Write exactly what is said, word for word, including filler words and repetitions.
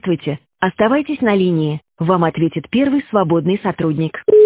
Здравствуйте. Оставайтесь на линии. Вам ответит первый свободный сотрудник.